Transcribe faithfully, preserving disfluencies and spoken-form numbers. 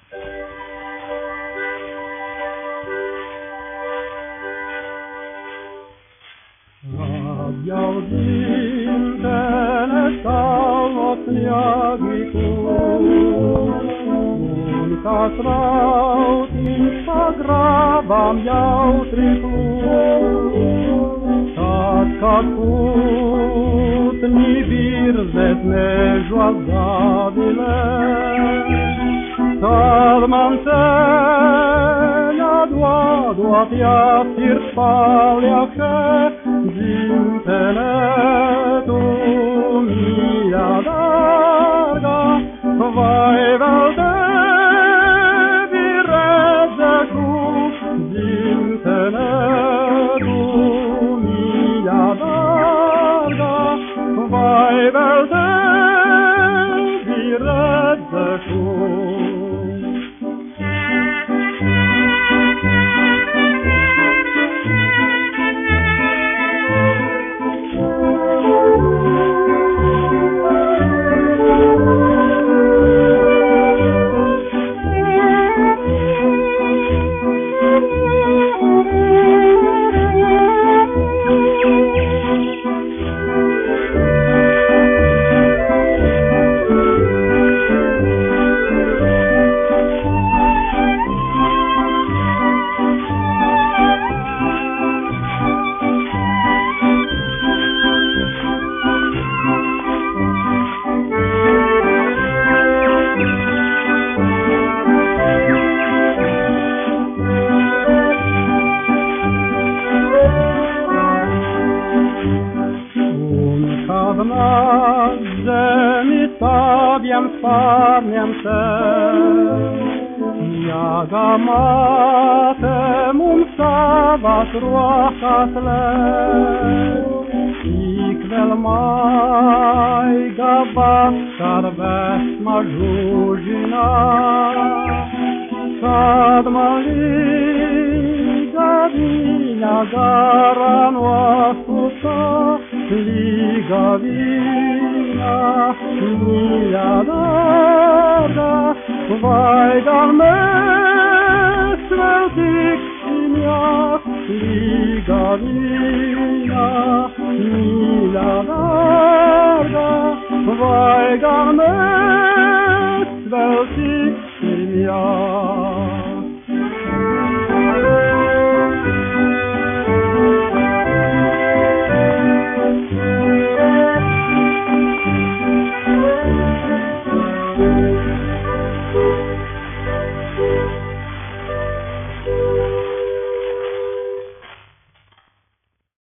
Abbiau dintele sau oțleagicul, un castrau timpa graba mi-au triplut, s-a scacut ni virzet nejoazabile, Salmanțenia doa, doa tia sirpaleache, Zintele tu mia larga, vai velte vireze cu, Zintele tu mia larga, vai velte vireze cu. Zemi stawiam, spadniam se, jaga matemum savas ruachas le, ikvel mai gabas carves majujina, sad maliga vina gara noasuta, liga vina mia larga, vai dal me sveltic mia, liga vina mia larga, vai dal me sveltic mia.